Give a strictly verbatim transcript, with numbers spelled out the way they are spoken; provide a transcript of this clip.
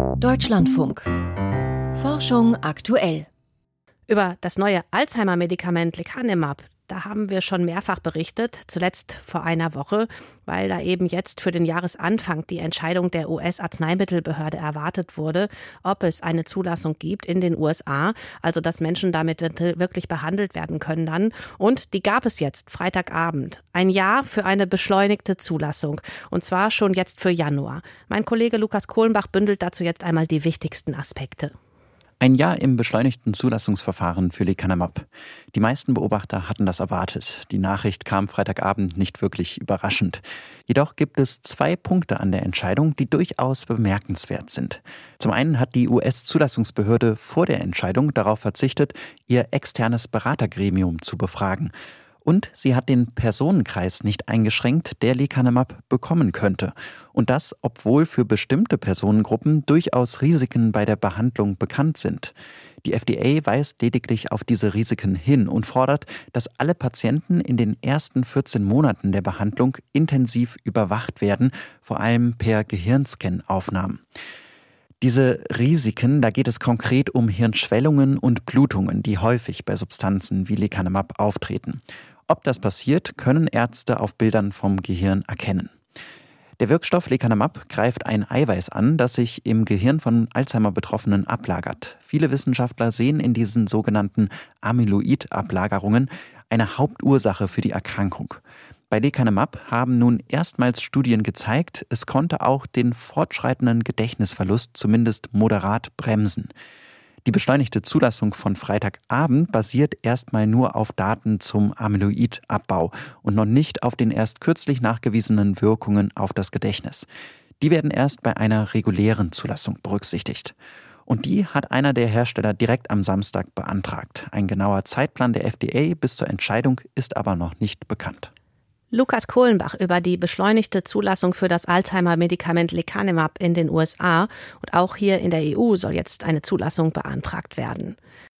Deutschlandfunk. Forschung aktuell. Über das neue Alzheimer-Medikament Lecanemab, da haben wir schon mehrfach berichtet, zuletzt vor einer Woche, weil da eben jetzt für den Jahresanfang die Entscheidung der U S-Arzneimittelbehörde erwartet wurde, ob es eine Zulassung gibt in den U S A, also dass Menschen damit wirklich behandelt werden können dann. Und die gab es jetzt, Freitagabend. Ein Jahr für eine beschleunigte Zulassung, und zwar schon jetzt für Januar. Mein Kollege Lukas Kohlenbach bündelt dazu jetzt einmal die wichtigsten Aspekte. Ein Jahr im beschleunigten Zulassungsverfahren für Lecanemab. Die meisten Beobachter hatten das erwartet. Die Nachricht kam Freitagabend nicht wirklich überraschend. Jedoch gibt es zwei Punkte an der Entscheidung, die durchaus bemerkenswert sind. Zum einen hat die U S-Zulassungsbehörde vor der Entscheidung darauf verzichtet, ihr externes Beratergremium zu befragen. Und sie hat den Personenkreis nicht eingeschränkt, der Lecanemab bekommen könnte. Und das, obwohl für bestimmte Personengruppen durchaus Risiken bei der Behandlung bekannt sind. Die F D A weist lediglich auf diese Risiken hin und fordert, dass alle Patienten in den ersten vierzehn Monaten der Behandlung intensiv überwacht werden, vor allem per Gehirnscan-Aufnahmen. Diese Risiken, da geht es konkret um Hirnschwellungen und Blutungen, die häufig bei Substanzen wie Lecanemab auftreten. Ob das passiert, können Ärzte auf Bildern vom Gehirn erkennen. Der Wirkstoff Lecanemab greift ein Eiweiß an, das sich im Gehirn von Alzheimer-Betroffenen ablagert. Viele Wissenschaftler sehen in diesen sogenannten Amyloid-Ablagerungen eine Hauptursache für die Erkrankung. Bei Lecanemab haben nun erstmals Studien gezeigt, es konnte auch den fortschreitenden Gedächtnisverlust zumindest moderat bremsen. Die beschleunigte Zulassung von Freitagabend basiert erstmal nur auf Daten zum Amyloidabbau und noch nicht auf den erst kürzlich nachgewiesenen Wirkungen auf das Gedächtnis. Die werden erst bei einer regulären Zulassung berücksichtigt. Und die hat einer der Hersteller direkt am Samstag beantragt. Ein genauer Zeitplan der F D A bis zur Entscheidung ist aber noch nicht bekannt. Lukas Kohlenbach über die beschleunigte Zulassung für das Alzheimer-Medikament Lecanemab in den U S A. Und auch hier in der E U soll jetzt eine Zulassung beantragt werden.